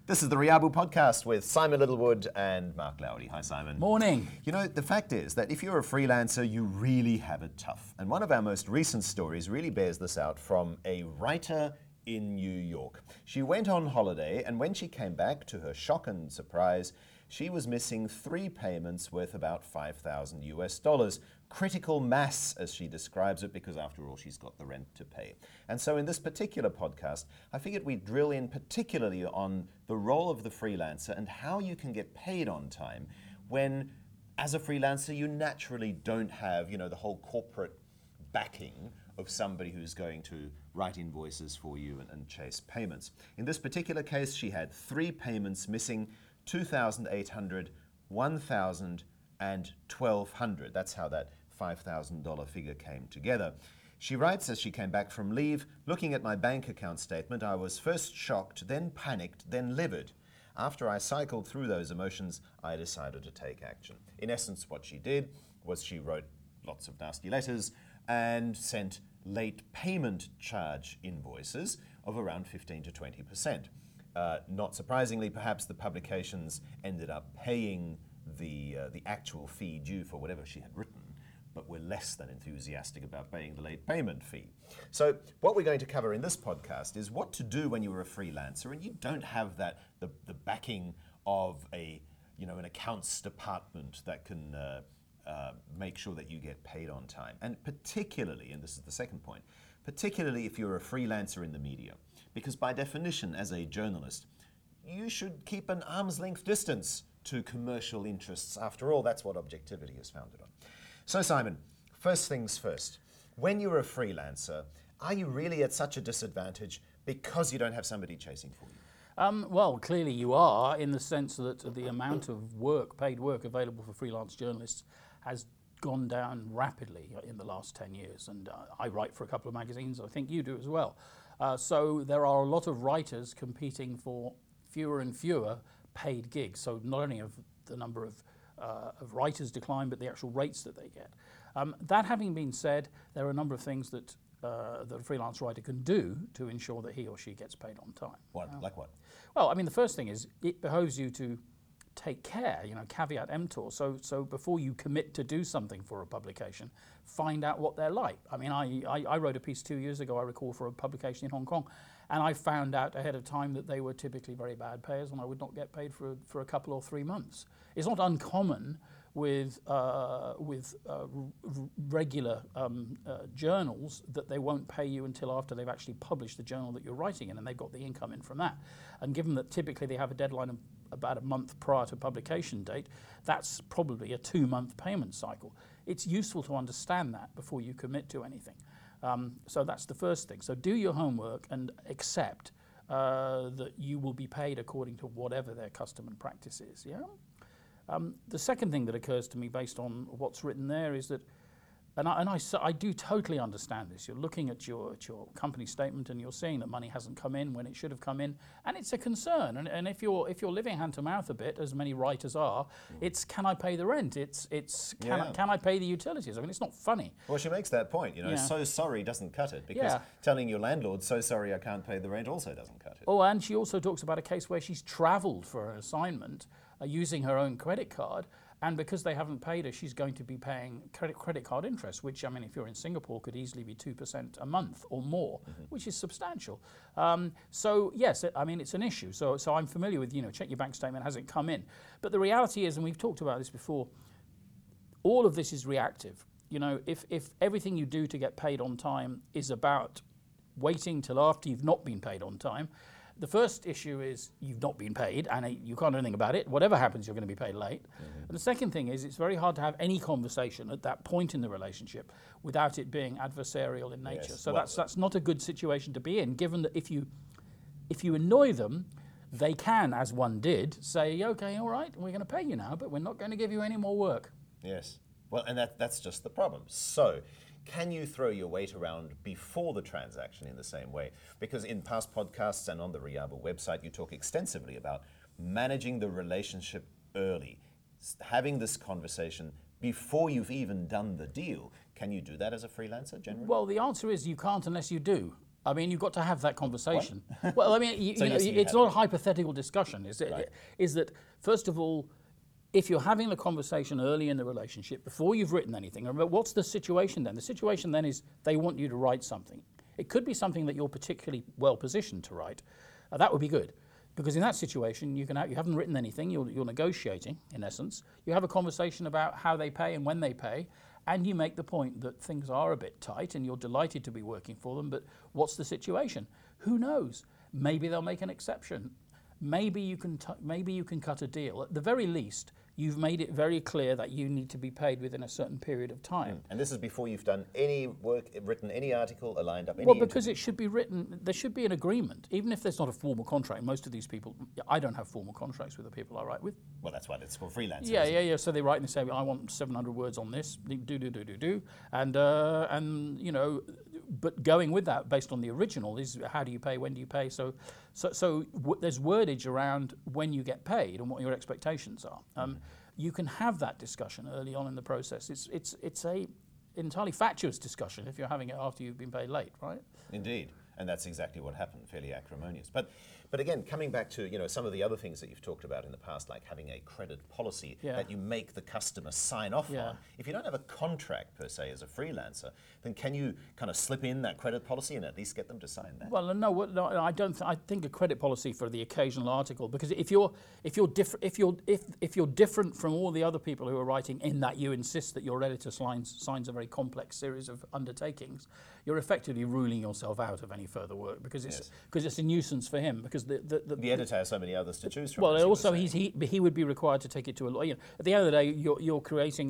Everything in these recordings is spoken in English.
This is the Riabu podcast with Simon Littlewood and Mark Lowry. Hi, Simon. Morning. You know, the fact is that if you're a freelancer, you really have it tough. And one of our most recent stories really bears this out from a writer in New York. She went on holiday, and when she came back, to her shock and surprise, she was missing 3 payments worth about $5,000. Critical mass, as she describes it, because after all, she's got the rent to pay. And so in this particular podcast, I figured we'd drill in particularly on the role of the freelancer and how you can get paid on time when, as a freelancer, you naturally don't have, the whole corporate backing of somebody who's going to write invoices for you and chase payments. In this particular case, she had 3 payments missing, $2,800, $1,000, and $1,200. That's how that $5,000 figure came together. She writes, as she came back from leave, looking at my bank account statement, I was first shocked, then panicked, then livid. After I cycled through those emotions, I decided to take action. In essence, what she did was she wrote lots of nasty letters and sent late payment charge invoices of around 15 to 20%. Not surprisingly, perhaps the publications ended up paying the actual fee due for whatever she had written, but were less than enthusiastic about paying the late payment fee. So what we're going to cover in this podcast is what to do when you're a freelancer and you don't have the backing of an accounts department that can make sure that you get paid on time. And particularly, and this is the second point, particularly if you're a freelancer in the media, because by definition, as a journalist, you should keep an arm's length distance to commercial interests. After all, that's what objectivity is founded on. So Simon, first things first, when you're a freelancer, are you really at such a disadvantage because you don't have somebody chasing for you? Well, clearly you are, in the sense that the amount of work, paid work available for freelance journalists has gone down rapidly in the last 10 years. And I write for a couple of magazines, I think you do as well. So there are a lot of writers competing for fewer and fewer paid gigs. So not only have the number of writers decline, but the actual rates that they get. That having been said, there are a number of things that a freelance writer can do to ensure that he or she gets paid on time. Like what? Well, I mean, the first thing is it behoves you to take care, caveat emptor. So before you commit to do something for a publication, find out what they're like. I mean, I wrote a piece 2 years ago, I recall, for a publication in Hong Kong, and I found out ahead of time that they were typically very bad payers and I would not get paid for a couple or 3 months. It's not uncommon with regular journals that they won't pay you until after they've actually published the journal that you're writing in and they've got the income in from that. And given that typically they have a deadline of about a month prior to publication date, that's probably a 2-month payment cycle. It's useful to understand that before you commit to anything. So that's the first thing. So do your homework and accept that you will be paid according to whatever their custom and practice is. Yeah. The second thing that occurs to me based on what's written there is that, and I do totally understand this. You're looking at your company statement and you're seeing that money hasn't come in when it should have come in, and it's a concern. And if you're living hand to mouth a bit, as many writers are, it's can I pay the rent? Can I pay the utilities? I mean, it's not funny. Well, she makes that point. So sorry doesn't cut it, because telling your landlord so sorry I can't pay the rent also doesn't cut it. Oh, and she also talks about a case where she's travelled for an assignment using her own credit card. And because they haven't paid her, she's going to be paying credit card interest, which, I mean, if you're in Singapore, could easily be 2% a month or more, which is substantial. So, yes, I mean, it's an issue. So I'm familiar with, check your bank statement, has it come in? But the reality is, and we've talked about this before, all of this is reactive. If everything you do to get paid on time is about waiting till after you've not been paid on time, the first issue is you've not been paid and you can't do anything about it. Whatever happens, you're going to be paid late. And the second thing is it's very hard to have any conversation at that point in the relationship without it being adversarial in nature. Yes. So that's not a good situation to be in, given that if you annoy them, they can, as one did, say, okay, all right, we're going to pay you now, but we're not going to give you any more work. Yes. Well, and that's just the problem. So can you throw your weight around before the transaction in the same way? Because in past podcasts and on the Riabu website, you talk extensively about managing the relationship early, having this conversation before you've even done the deal. Can you do that as a freelancer generally? Well, the answer is you can't unless you do. I mean, you've got to have that conversation. Well, I mean, So yes, you it's have not a to. hypothetical discussion. Is that, first of all, if you're having the conversation early in the relationship, before you've written anything, remember, what's the situation then? The situation then is they want you to write something. It could be something that you're particularly well positioned to write. That would be good. Because in that situation, you haven't written anything, you're negotiating, in essence. You have a conversation about how they pay and when they pay, and you make the point that things are a bit tight and you're delighted to be working for them, but what's the situation? Who knows? Maybe they'll make an exception. Maybe you can cut a deal. At the very least, you've made it very clear that you need to be paid within a certain period of time. And this is before you've done any work, written any article, or lined up any Well, because interview. it should be written, there should be an agreement, even if there's not a formal contract. Most of these people, I don't have formal contracts with the people I write with. Well, that's why it's called freelancing. Yeah. So they write and they say, I want 700 words on this, do. And you know, but going with that, based on the original, is how do you pay, when do you pay? So there's wordage around when you get paid and what your expectations are. You can have that discussion early on in the process. It's a entirely fatuous discussion if you're having it after you've been paid late, right? Indeed, and that's exactly what happened, fairly acrimonious. But again, coming back to some of the other things that you've talked about in the past, like having a credit policy that you make the customer sign off on. If you don't have a contract per se as a freelancer, then can you kind of slip in that credit policy and at least get them to sign that? Well, no, I don't. I think a credit policy for the occasional article, because if you're different from all the other people who are writing, in that you insist that your editor signs a very complex series of undertakings, you're effectively ruling yourself out of any further work, because it's a nuisance for him, because the editor has so many others to choose from. Well, also he would be required to take it to a lawyer. At the end of the day, you're creating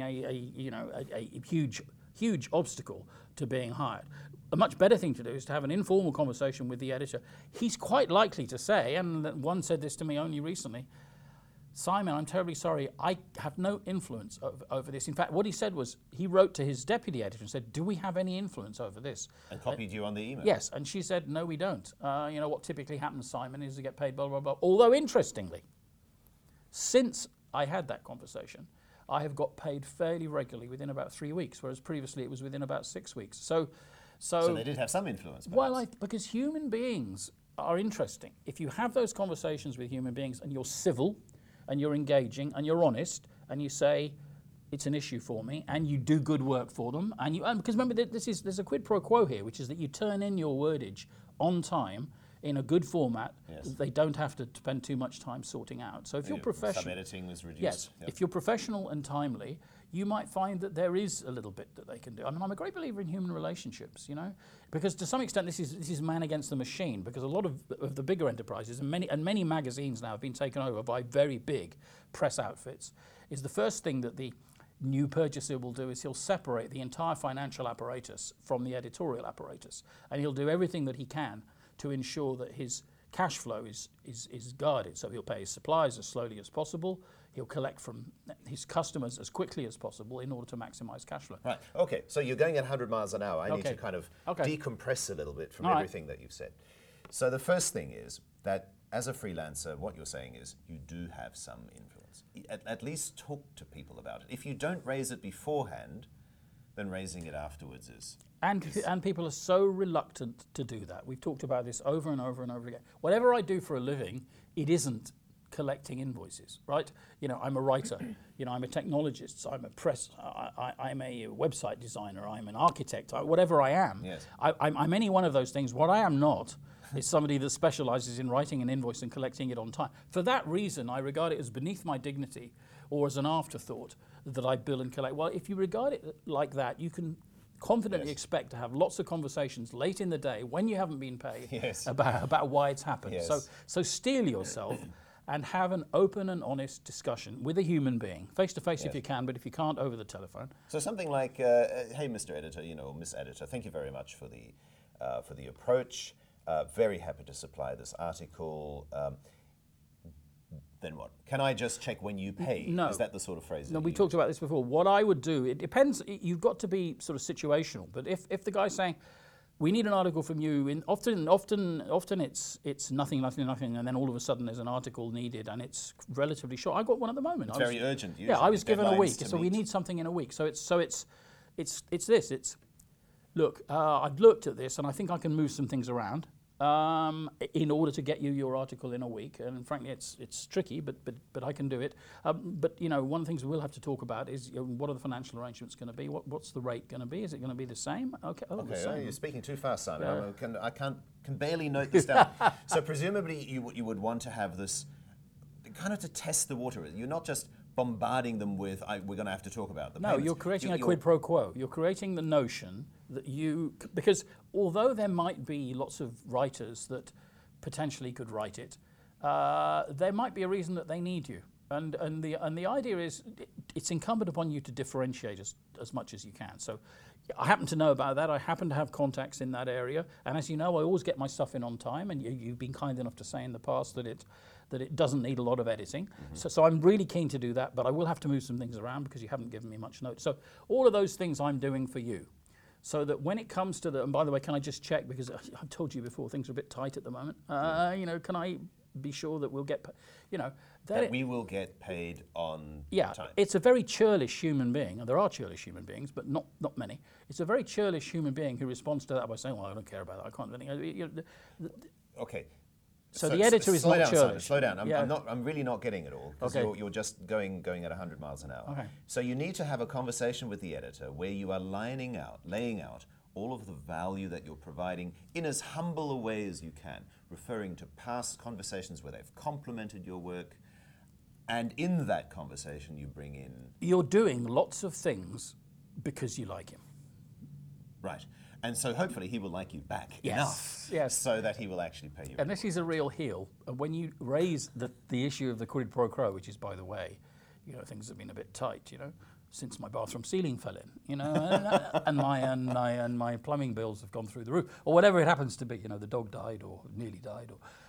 a huge obstacle to being hired. A much better thing to do is to have an informal conversation with the editor. He's quite likely to say, and one said this to me only recently, Simon, I'm terribly sorry, I have no influence over this. In fact, what he said was, he wrote to his deputy editor and said, do we have any influence over this? And copied you on the email. Yes, and she said, no, we don't. What typically happens, Simon, is to get paid blah, blah, blah. Although, interestingly, since I had that conversation, I have got paid fairly regularly within about 3 weeks, whereas previously it was within about 6 weeks. So they did have some influence. Perhaps. Well, because human beings are interesting. If you have those conversations with human beings and you're civil, and you're engaging, and you're honest, and you say, it's an issue for me, and you do good work for them, and because remember, there's a quid pro quo here, which is that you turn in your wordage on time in a good format. They don't have to spend too much time sorting out. So if you're professional, sub-editing was reduced. Yes, if you're professional and timely, you might find that there is a little bit that they can do. I mean, I'm a great believer in human relationships, because to some extent this is man against the machine, because a lot of the bigger enterprises and many magazines now have been taken over by very big press outfits. Is the first thing that the new purchaser will do is he'll separate the entire financial apparatus from the editorial apparatus, and he'll do everything that he can to ensure that his cash flow is guarded. So he'll pay his suppliers as slowly as possible. He'll collect from his customers as quickly as possible in order to maximize cash flow. Right. Okay. So you're going at 100 miles an hour. I need to kind of decompress a little bit from everything that you've said. So the first thing is that as a freelancer, what you're saying is you do have some influence. At least talk to people about it. If you don't raise it beforehand, then raising it afterwards is... And people are so reluctant to do that. We've talked about this over and over and over again. Whatever I do for a living, it isn't collecting invoices, right? I'm a writer, I'm a technologist, I'm a website designer, I'm an architect, whatever I am. Yes. I'm any one of those things. What I am not is somebody that specializes in writing an invoice and collecting it on time. For that reason, I regard it as beneath my dignity or as an afterthought that I bill and collect. Well, if you regard it like that, you can confidently expect to have lots of conversations late in the day when you haven't been paid about why it's happened. Yes. So steel yourself and have an open and honest discussion with a human being, face to face if you can, but if you can't, over the telephone. So something like, hey, Mr. Editor, Miss Editor, thank you very much for the approach. Very happy to supply this article. Then what? Can I just check when you pay? No. Is that the sort of phrase? No, we talked about this before. What I would do, it depends. You've got to be sort of situational. But if the guy's saying, we need an article from you, often it's nothing, and then all of a sudden there's an article needed, and it's relatively short. I got one at the moment. It's very urgent. Usually. Yeah, I was given a week, so we need something in a week. So it's this. Look, I've looked at this, and I think I can move some things around in order to get you your article in a week. And frankly, it's tricky, but I can do it. But one of the things we'll have to talk about is what are the financial arrangements going to be? What's the rate going to be? Is it going to be the same? Okay. Oh, the same. You're speaking too fast, Simon. I can barely note this down. So presumably you would want to have this kind of to test the water. You're not just bombarding them with, we're going to have to talk about the payments. No, you're creating a quid pro quo. You're creating the notion that because although there might be lots of writers that potentially could write it, there might be a reason that they need you. And the idea is it's incumbent upon you to differentiate as much as you can. So I happen to know about that. I happen to have contacts in that area. And as you know, I always get my stuff in on time. And you've been kind enough to say in the past that it doesn't need a lot of editing. Mm-hmm. So I'm really keen to do that. But I will have to move some things around because you haven't given me much notice. So all of those things I'm doing for you. So that when it comes to and by the way, can I just check, because I've told you before, things are a bit tight at the moment. Can I be sure that we'll get, that we will get paid on time. It's a very churlish human being, and there are churlish human beings, but not many. It's a very churlish human being who responds to that by saying, "Well, I don't care about that. I can't do anything." Okay. So the editor is not churlish. Simon, slow down. I'm really not getting it all, because you're just going at 100 miles an hour. Okay. So you need to have a conversation with the editor where you are laying out all of the value that you're providing in as humble a way as you can, referring to past conversations where they've complimented your work. And in that conversation, you bring in... You're doing lots of things because you like him. Right. And so hopefully he will like you back enough so that he will actually pay you. Unless he's a real heel. And when you raise the issue of the quid pro quo, which is, by the way, things have been a bit tight, since my bathroom ceiling fell in, and my plumbing bills have gone through the roof, or whatever it happens to be. The dog died or nearly died,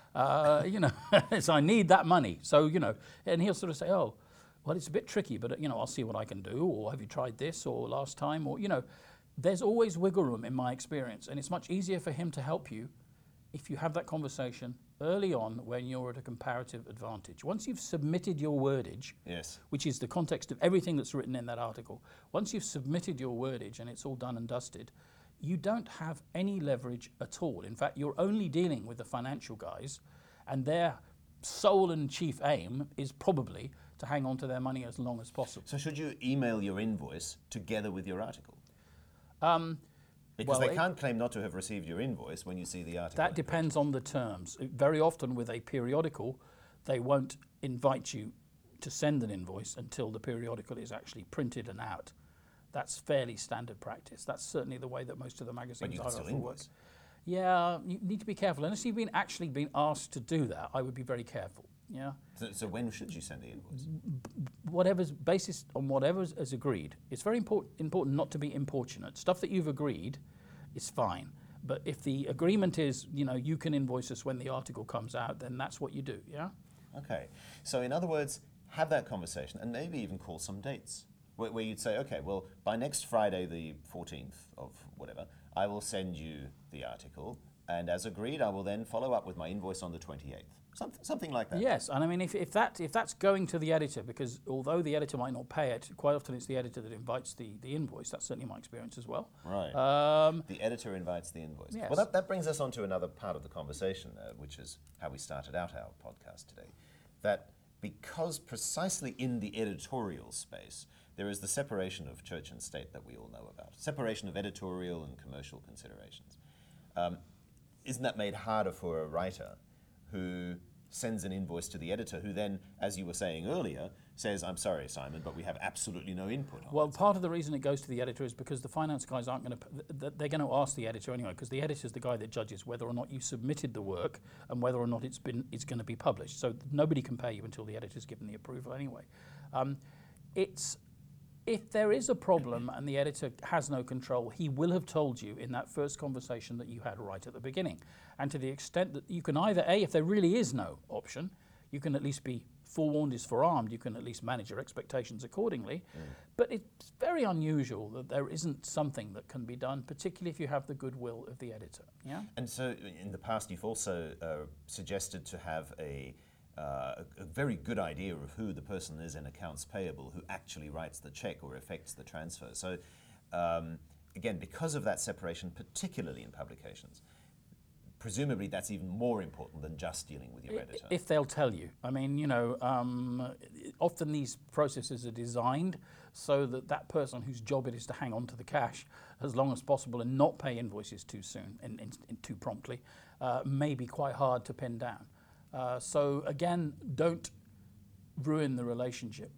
or so I need that money. So and he'll sort of say, "Oh, well, it's a bit tricky, but I'll see what I can do." Or have you tried this? Or last time? Or there's always wiggle room in my experience, and it's much easier for him to help you if you have that conversation early on when you're at a comparative advantage. Once you've submitted your wordage, which is the context of everything that's written in that article, once you've submitted your wordage and it's all done and dusted, you don't have any leverage at all. In fact, you're only dealing with the financial guys, and their sole and chief aim is probably to hang on to their money as long as possible. So should you email your invoice together with your article? Because they can't claim not to have received your invoice when you see the article. That depends on the terms. Very often with a periodical, they won't invite you to send an invoice until the periodical is actually printed and out. That's fairly standard practice. That's certainly the way that most of the magazines are for work. Yeah, you need to be careful. Unless you've actually been asked to do that, I would be very careful. Yeah. So when should you send the invoice? Whatever's basis on whatever is agreed. It's very important not to be importunate. Stuff that you've agreed is fine. But if the agreement is, you can invoice us when the article comes out, then that's what you do, yeah? Okay. So in other words, have that conversation and maybe even call some dates where you'd say, okay, well, by next Friday, the 14th of whatever, I will send you the article. And as agreed, I will then follow up with my invoice on the 28th. Something like that. Yes, and I mean, if that's going to the editor, because although the editor might not pay it, quite often it's the editor that invites the invoice. That's certainly my experience as well. Right. The editor invites the invoice. Yes. Well, that brings us on to another part of the conversation, which is how we started out our podcast today. That because precisely in the editorial space, there is the separation of church and state that we all know about. Separation of editorial and commercial considerations. Isn't that made harder for a writer who sends an invoice to the editor, who then, as you were saying earlier, says, "I'm sorry, Simon, but we have absolutely no input on it"? Well, part of the reason it goes to the editor is because the finance guys aren't going to... They're going to ask the editor anyway, because the editor's the guy that judges whether or not you submitted the work and whether or not it's going to be published. So nobody can pay you until the editor's given the approval anyway. If there is a problem and the editor has no control, he will have told you in that first conversation that you had right at the beginning. And to the extent that you can either, if there really is no option, you can at least be forewarned is forearmed, you can at least manage your expectations accordingly. But it's very unusual that there isn't something that can be done, particularly if you have the goodwill of the editor. Yeah. And so in the past you've also suggested to have a very good idea of who the person is in accounts payable who actually writes the check or effects the transfer. So again, because of that separation, particularly in publications, presumably that's even more important than just dealing with your editor. If they'll tell you. I mean, you know, often these processes are designed so that that person whose job it is to hang on to the cash as long as possible and not pay invoices too soon and too promptly may be quite hard to pin down. So again, don't ruin the relationship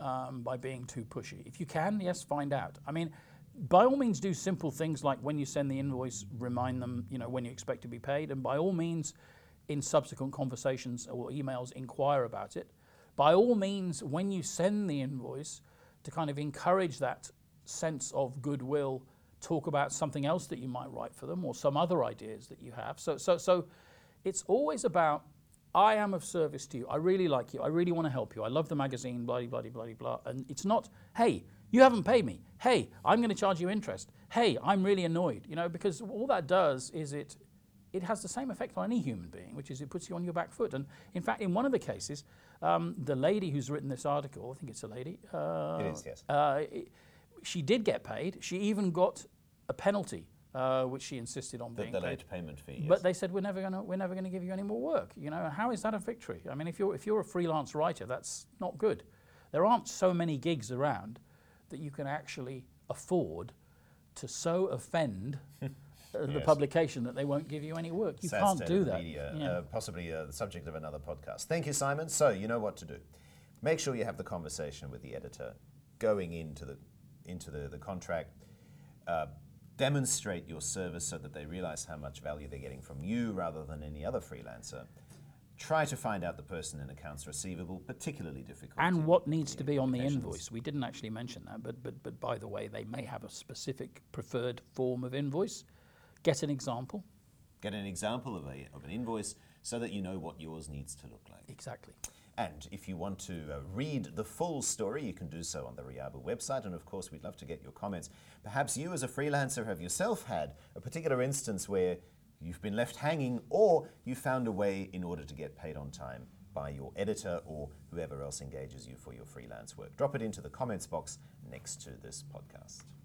by being too pushy. If you can, yes, find out. I mean, by all means, do simple things like when you send the invoice, remind them, you know, when you expect to be paid, and by all means, in subsequent conversations or emails, inquire about it. By all means, when you send the invoice, to kind of encourage that sense of goodwill, talk about something else that you might write for them or some other ideas that you have. So it's always about, I am of service to you. I really like you. I really want to help you. I love the magazine, blah, blah, blah, blah, blah. And it's not, hey, you haven't paid me. Hey, I'm going to charge you interest. Hey, I'm really annoyed. You know, because all that does is it has the same effect on any human being, which is it puts you on your back foot. And in fact, in one of the cases, the lady who's written this article, I think it's a lady. It is, yes. She did get paid. She even got a penalty, which she insisted on being the paid. late payment fee. Yes. But they said we're never going to give you any more work. You know, how is that a victory? I mean, if you're a freelance writer, that's not good. There aren't so many gigs around that you can actually afford to so offend the publication that they won't give you any work. You Sad can't state do of the that. media, Yeah. possibly the subject of another podcast. Thank you, Simon. So you know what to do. Make sure you have the conversation with the editor going into the contract. Demonstrate your service so that they realize how much value they're getting from you rather than any other freelancer. Try to find out the person in accounts receivable, particularly difficult. And what needs to be on the applications. invoice. We didn't actually mention that, but by the way, they may have a specific preferred form of invoice. Get an example. Get an example of an invoice so that you know what yours needs to look like. Exactly. And if you want to read the full story, you can do so on the Rhiabu website. And of course, we'd love to get your comments. Perhaps you as a freelancer have yourself had a particular instance where you've been left hanging, or you found a way in order to get paid on time by your editor or whoever else engages you for your freelance work. Drop it into the comments box next to this podcast.